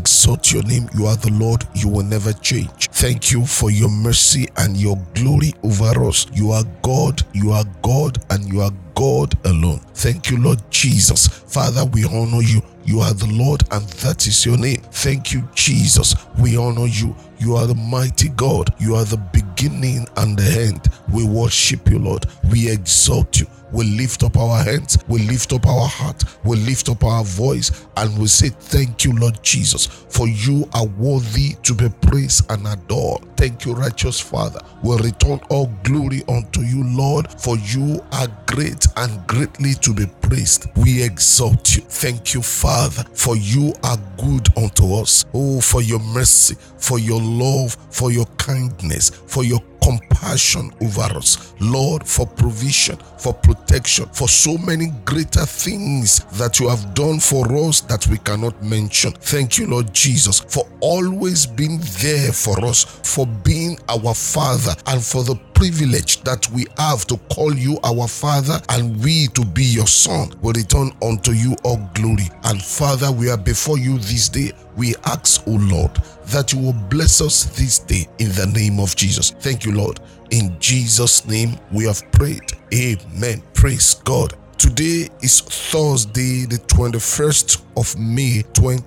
exalt your name. You are the Lord. You will never change. Thank you for your mercy and your glory over us. You are God, and you are God alone. Thank you, Lord Jesus. Father, we honor you. You are the Lord, and that is your name. Thank you, Jesus. We honor you. You are the mighty God. You are the beginning and the end. We worship you, Lord. We exalt you. We lift up our hands. We lift up our heart. We lift up our voice, and we say thank you, Lord Jesus, for you are worthy to be praised and adored. Thank you, righteous Father. We return all glory unto you, Lord, for you are great and greatly to be praised. We exalt you. Thank you, Father, for you are good unto us. Oh, for your mercy, for your love, for your kindness, for your compassion over us, Lord, for provision, for protection, for so many greater things that you have done for us that we cannot mention. Thank you, Lord Jesus, for always being there for us, for being our Father, and for the privilege that we have to call you our Father and we to be your Son. We return unto you all glory. And Father, we are before you this day. We ask, O Lord, that you will bless us this day in the name of Jesus. Thank you, Lord. In Jesus' name we have prayed. Amen. Praise God. Today is Thursday, the 21st of May,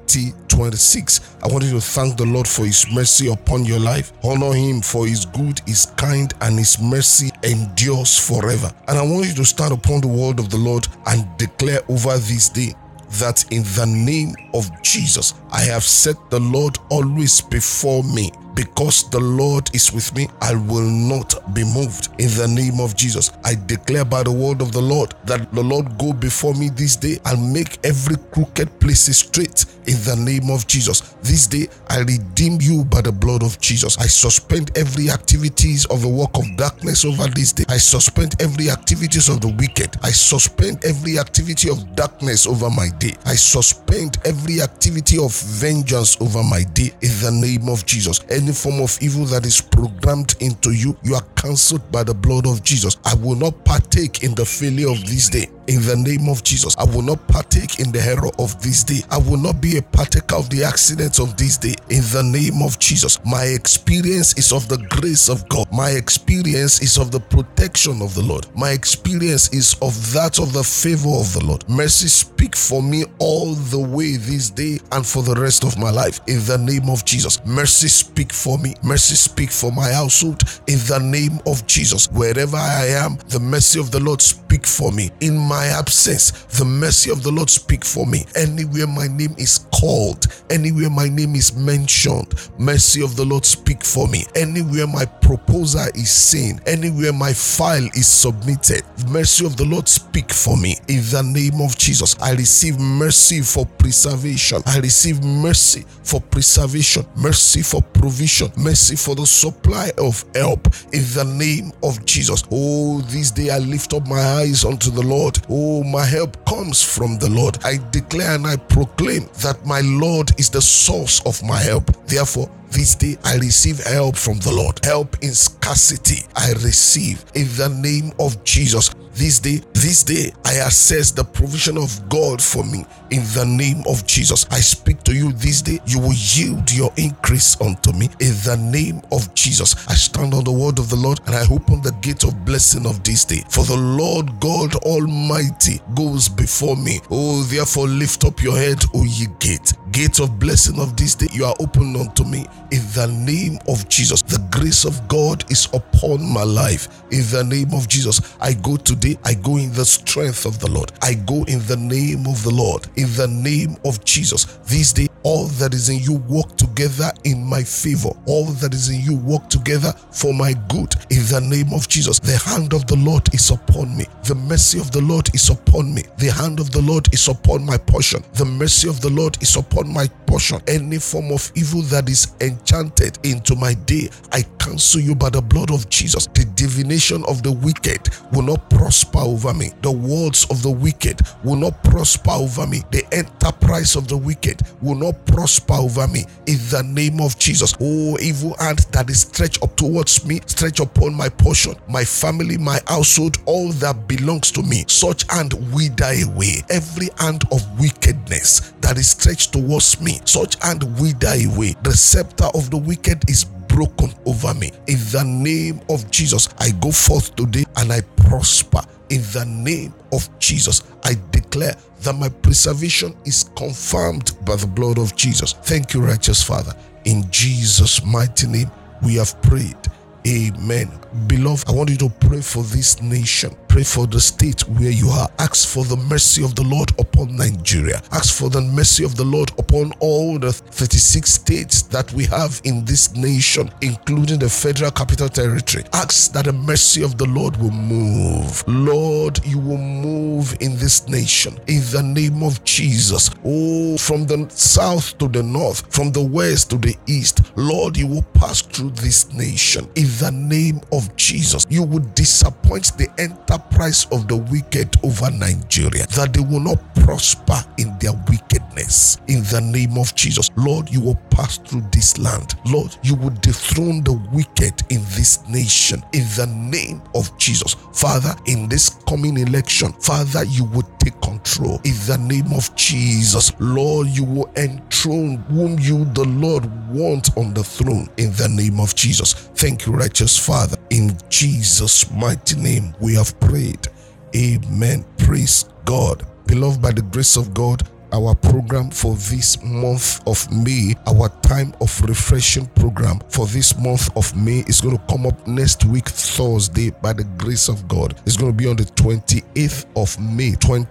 2026. I want you to thank the Lord for his mercy upon your life. Honor him for his good, his kind, and his mercy endures forever. And I want you to stand upon the word of the Lord and declare over this day that in the name of Jesus, I have set the Lord always before me. Because the Lord is with me, I will not be moved. In the name of Jesus, I declare by the word of the Lord that the Lord go before me this day and make every crooked place straight. In the name of Jesus, this day I redeem you by the blood of Jesus. I suspend every activities of the work of darkness over this day. I suspend every activities of the wicked. I suspend every activity of darkness over my day. I suspend every activity of vengeance over my day. In the name of Jesus, any form of evil that is programmed into you, you are cancelled by the blood of Jesus. I will not partake in the failure of this day. In the name of Jesus, I will not partake in the error of this day. I will not be a partaker of the accidents of this day. In the name of Jesus, my experience is of the grace of God. My experience is of the protection of the Lord. My experience is of that of the favor of the Lord. Mercy speak for me all the way this day and for the rest of my life. In the name of Jesus, mercy speak for me. Mercy speak for my household. In the name of Jesus, wherever I am, the mercy of the Lord speak for me. In my absence, the mercy of the Lord speak for me. Anywhere my name is called, anywhere my name is mentioned, mercy of the Lord speak for me. Anywhere my proposal is seen, anywhere my file is submitted, mercy of the Lord speak for me. In the name of Jesus, I receive mercy for preservation. I receive mercy for preservation, mercy for provision, mercy for the supply of help. In the name of Jesus, oh, this day I lift up my eyes unto the Lord. Oh, my help comes from the Lord. I declare and I proclaim that my Lord is the source of my help. Therefore, this day I receive help from the Lord. Help in scarcity I receive in the name of Jesus. This day, I assess the provision of God for me in the name of Jesus. I speak to you this day. You will yield your increase unto me in the name of Jesus. I stand on the word of the Lord and I open the gate of blessing of this day. For the Lord God Almighty goes before me. Oh, therefore lift up your head, O ye gate. Gate of blessing of this day, you are open unto me in the name of Jesus. The grace of God is upon my life in the name of Jesus. I go today, I go in the strength of the Lord. I go in the name of the Lord, in the name of Jesus. This day, all that is in you work together in my favor. All that is in you work together for my good in the name of Jesus. The hand of the Lord is upon me. The mercy of the Lord is upon me. The hand of the Lord is upon my portion. The mercy of the Lord is upon my portion. Any form of evil that is enchanted into my day, I cancel you by the blood of Jesus. The divination of the wicked will not prosper over me. The words of the wicked will not prosper over me. The enterprise of the wicked will not not prosper over me in the name of Jesus. Oh, evil hand that is stretched up towards me, stretch upon my portion, my family, my household, all that belongs to me. Such hand wither away. Every hand of wickedness that is stretched towards me, such hand wither away. The scepter of the wicked is broken over me. In the name of Jesus, I go forth today and I prosper. In the name of Jesus, I declare that my preservation is confirmed by the blood of Jesus. Thank you, righteous Father. In Jesus' mighty name, we have prayed. Amen. Beloved, I want you to pray for this nation. Pray for the state where you are. Ask for the mercy of the Lord upon Nigeria. Ask for the mercy of the Lord upon all the 36 states that we have in this nation, including the Federal Capital Territory. Ask that the mercy of the Lord will move. Lord, you will move in this nation in the name of Jesus. Oh, from the south to the north, from the west to the east, Lord, you will pass through this nation in the name of Jesus. You will disappoint the enterprise of the wicked over Nigeria, that they will not prosper in their wickedness in the name of Jesus. Lord, you will pass through this land. Lord, you will dethrone the wicked in this nation in the name of Jesus. Father, in this coming election, Father, you will take control in the name of Jesus. Lord, you will enthrone whom you, the Lord, want on the throne in the name of Jesus. Thank you, righteous Father. In Jesus' mighty name, we have prayed. Amen. Praise God. Beloved, by the grace of God, our program for this month of May, our time of refreshing program for this month of May is going to come up next week, Thursday, by the grace of God. It's going to be on the 28th of May,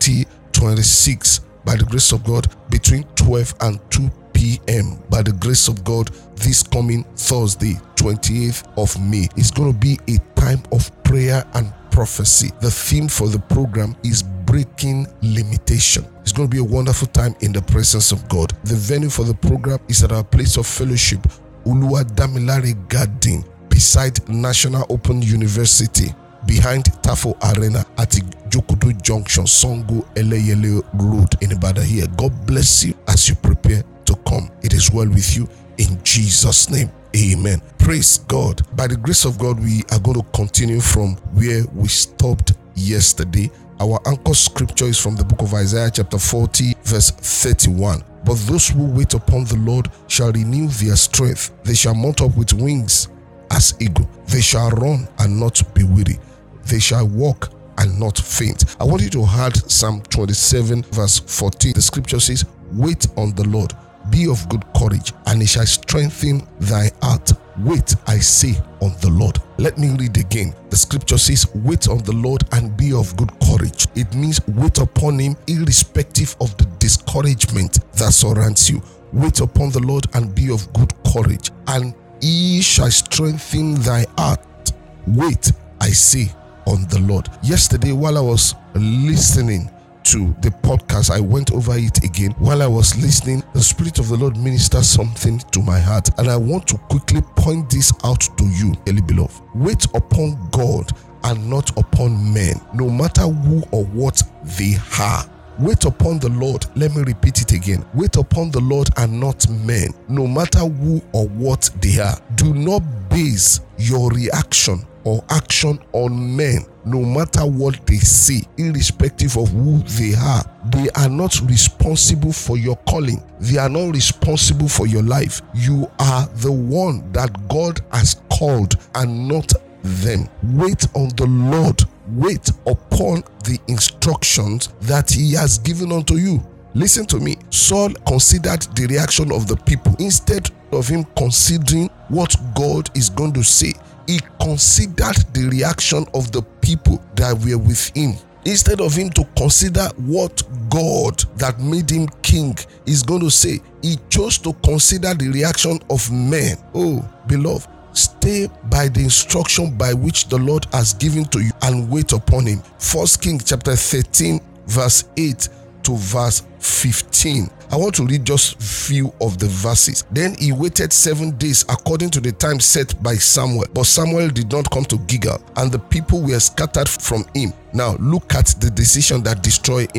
2026, by the grace of God, between 12 and 2 p.m. By the grace of God, this coming Thursday, 28th of May, is going to be a time of prayer and prophecy. The theme for the program is breaking limitation. It's going to be a wonderful time in the presence of God. The venue for the program is at our place of fellowship, Uluwadamilare Garden, beside National Open University, behind Tafo Arena at Jokodo Junction, Songo Eleyele Road in Ibadan here. God bless you as you prepare to come. It is well with you in Jesus' name. Amen. Praise God. By the grace of God, we are going to continue from where we stopped yesterday. Our anchor scripture is from the book of Isaiah chapter 40 verse 31. But those who wait upon the Lord shall renew their strength. They shall mount up with wings as eagle. They shall run and not be weary. They shall walk and not faint. I want you to add Psalm 27 verse 14. The scripture says, wait on the Lord, be of good courage, and he shall strengthen thy heart. Wait, I say, on the Lord. Let me read again. The scripture says, wait on the Lord and be of good courage. It means wait upon him irrespective of the discouragement that surrounds you. Wait upon the Lord and be of good courage, and he shall strengthen thy heart. Wait, I say, on the Lord. Yesterday, while I was listening to the podcast, I went over it again. While I was listening, the Spirit of the Lord ministered something to my heart, and I want to quickly point this out to you, dearly beloved. Wait upon God and not upon men, no matter who or what they are. Wait upon the Lord. Let me repeat it again. Wait upon the Lord and not men, no matter who or what they are. Do not base your reaction or action on men, no matter what they say, irrespective of who they are. They are not responsible for your calling. They are not responsible for your life. You are the one that God has called and not them. Wait on the Lord. Wait upon the instructions that he has given unto you. Listen to me. Saul considered the reaction of the people instead of him considering what God is going to say. He considered the reaction of the people that were with him. Instead of him to consider what God that made him king is going to say, he chose to consider the reaction of men. Oh, beloved, stay by the instruction by which the Lord has given to you and wait upon him. 1 Kings chapter 13 verse 8 to verse 15. I want to read just a few of the verses. Then he waited 7 days according to the time set by Samuel. But Samuel did not come to Gilgal, and the people were scattered from him. Now look at the decision that destroyed him.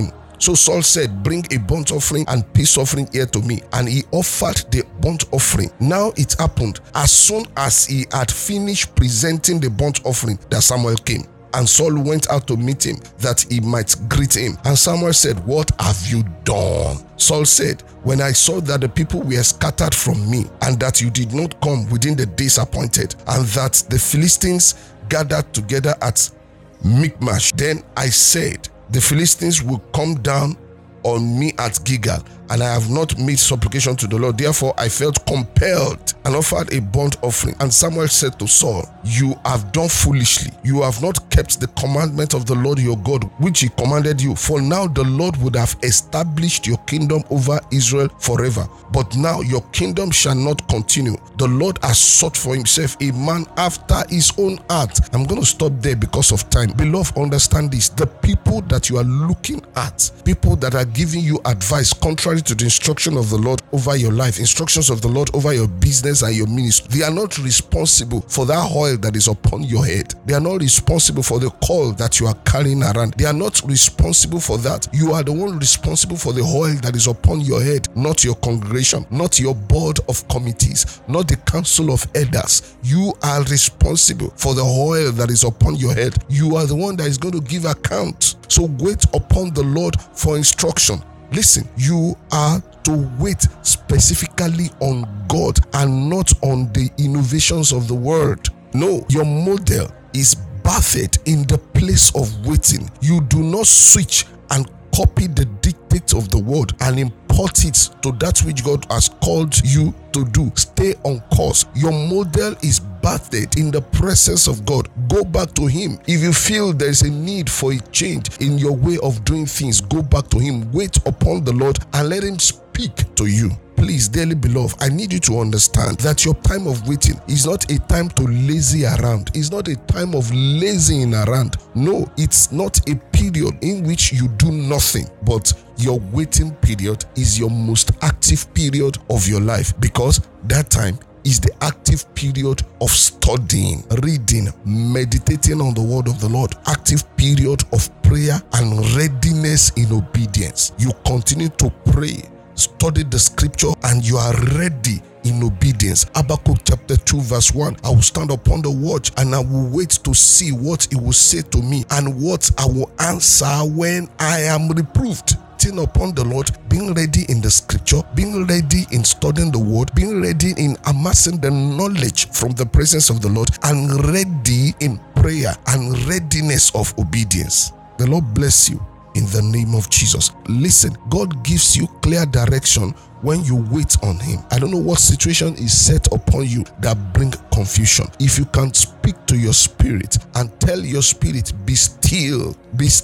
So Saul said, bring a burnt offering and peace offering here to me. And he offered the burnt offering. Now it happened, as soon as he had finished presenting the burnt offering, that Samuel came. And Saul went out to meet him, that he might greet him. And Samuel said, what have you done? Saul said, when I saw that the people were scattered from me, and that you did not come within the days appointed, and that the Philistines gathered together at Michmash, then I said, the Philistines will come down on me at Gilgal, and I have not made supplication to the Lord. Therefore I felt compelled and offered a burnt offering. And Samuel said to Saul, you have done foolishly. You have not kept the commandment of the Lord your God, which he commanded you. For now the Lord would have established your kingdom over Israel forever. But now your kingdom shall not continue. The Lord has sought for himself a man after his own heart. I'm going to stop there because of time. Beloved, understand this. The people that you are looking at, people that are giving you advice contrary to the instruction of the Lord over your life, instructions of the Lord over your business and your ministry, they are not responsible for that oil that is upon your head. They are not responsible for the call that you are carrying around. They are not responsible for that. You are the one responsible for the oil that is upon your head, not your congregation, not your board of committees, not the council of elders. You are responsible for the oil that is upon your head. You are the one that is going to give account. So wait upon the Lord for instruction. Listen, you are to wait specifically on God and not on the innovations of the world. No, your model is bathed in the place of waiting. You do not switch and copy the dictates of the world and import it to that which God has called you to do. Stay on course. Your model is bathed in the presence of God. Go back to him. If you feel there is a need for a change in your way of doing things, go back to him. Wait upon the Lord and let him speak to you. Please, dearly beloved, I need you to understand that your time of waiting is not a time to lazy around. It's not a time of lazying around. No, it's not a period in which you do nothing, but your waiting period is your most active period of your life, because that time is the active period of studying, reading, meditating on the word of the Lord, active period of prayer and readiness in obedience. You continue to pray, study the scripture, and you are ready in obedience. Habakkuk chapter 2 verse 1, I will stand upon the watch and I will wait to see what he will say to me and what I will answer when I am reproved. Upon the Lord, being ready in the scripture, being ready in studying the word, being ready in amassing the knowledge from the presence of the Lord, and ready in prayer and readiness of obedience. The Lord bless you in the name of Jesus. Listen, God gives you clear direction when you wait on him. I don't know what situation is set upon you that bring confusion. If you can speak to your spirit and tell your spirit, be still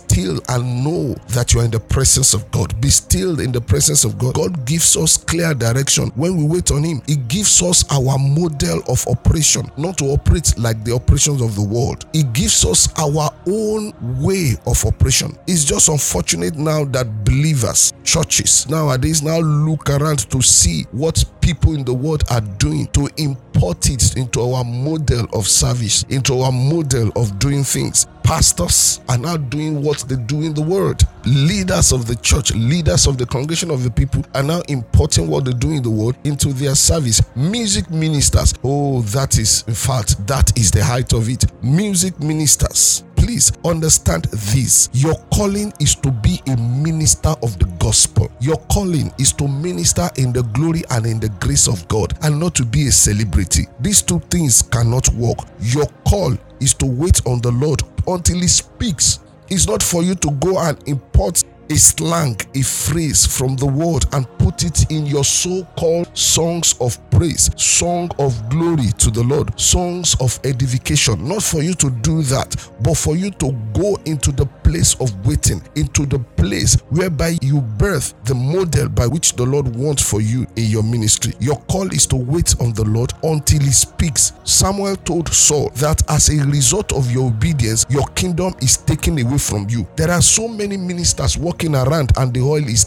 and know that you are in the presence of God. Be still in the presence of God. God gives us clear direction when we wait on him. He gives us our model of operation, not to operate like the operations of the world. He gives us our own way of operation. It's just unfortunate now that believers, churches nowadays now look around to see what people in the world are doing to import it into our model of service, into our model of doing things. Pastors are now doing what they do in the world. Leaders of the church, leaders of the congregation of the people are now importing what they do in the world into their service. Music ministers, that is the height of it. Music ministers, please understand this. Your calling is to be a minister of the gospel. Your calling is to minister in the glory and in the grace of God, and not to be a celebrity. These two things cannot work. Your call is to wait on the Lord until he speaks. It's not for you to go and import a slang, a phrase from the world and put it in your so-called songs of praise, song of glory to the Lord, songs of edification. Not for you to do that, but for you to go into the place of waiting, into the place whereby you birth the model by which the Lord wants for you in your ministry. Your call is to wait on the Lord until he speaks. Samuel told Saul that as a result of your obedience, your kingdom is taken away from you. There are so many ministers walking around and the oil is taken.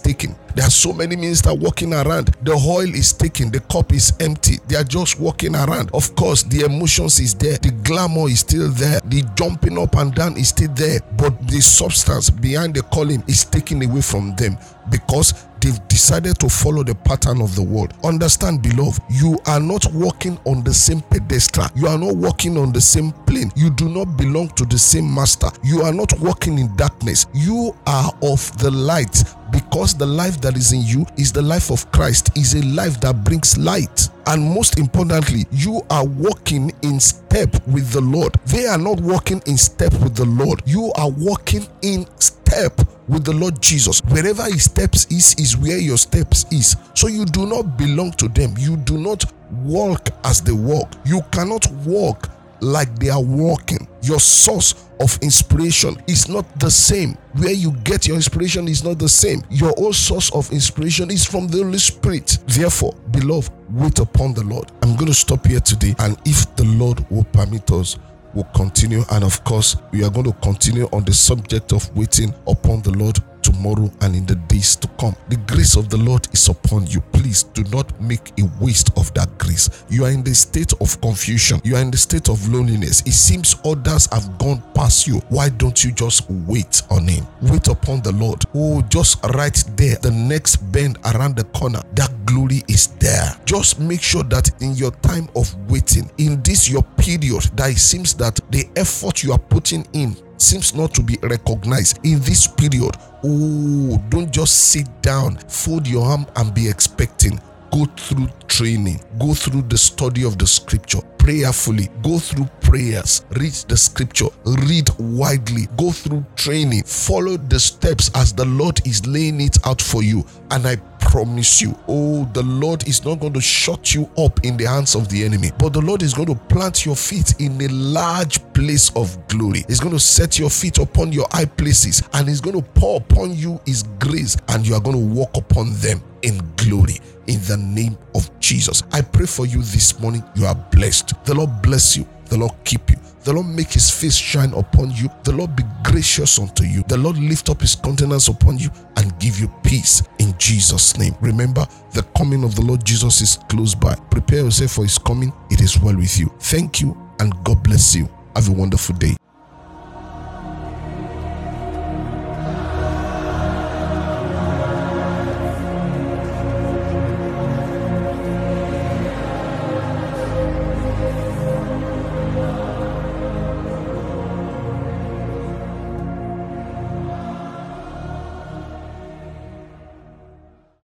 There are so many ministers walking around. The oil is taken, the cup is empty. They are just walking around. Of course, the emotions is there, the glamour is still there, the jumping up and down is still there, but the substance behind the calling is taken away from them because they've decided to follow the pattern of the world. Understand, beloved, you are not walking on the same pedestal. You are not walking on the same plane. You do not belong to the same master. You are not walking in darkness. You are of the light, because the life that is in you is the life of Christ, is a life that brings light. And most importantly, you are walking in step with the Lord. They are not walking in step with the Lord. You are walking in step with the Lord Jesus. Wherever his steps is where your steps is. So you do not belong to them. You do not walk as they walk. You cannot walk like they are walking. Your source of inspiration is not the same. Where you get your inspiration is not the same. Your own source of inspiration is from the Holy Spirit. Therefore, beloved, wait upon the Lord. I'm going to stop here today, and if the Lord will permit us, we'll continue. And of course, we are going to continue on the subject of waiting upon the Lord tomorrow and in the days to come. The grace of the Lord is upon you. Please do not make a waste of that grace. You are in the state of confusion. You are in the state of loneliness. It seems others have gone past you. Why don't you just wait on him? Wait upon the Lord. Oh, just right there, the next bend around the corner, that glory is there. Just make sure that in your time of waiting, in this your period, that it seems that the effort you are putting in seems not to be recognized in this period. Oh, don't just sit down, fold your arm and be expecting. Go through training, go through the study of the scripture prayerfully, go through prayers, read the scripture, read widely, go through training, follow the steps as the Lord is laying it out for you. And I promise you, oh, the Lord is not going to shut you up in the hands of the enemy, but the Lord is going to plant your feet in a large place of glory. He's going to set your feet upon your high places, and he's going to pour upon you his grace, and you are going to walk upon them in glory. In the name of Jesus, I pray for you this morning. You are blessed. The Lord bless you. The Lord keep you. The Lord make his face shine upon you. The Lord be gracious unto you. The Lord lift up his countenance upon you and give you peace in Jesus' name. Remember, the coming of the Lord Jesus is close by. Prepare yourself for his coming. It is well with you. Thank you, and God bless you. Have a wonderful day.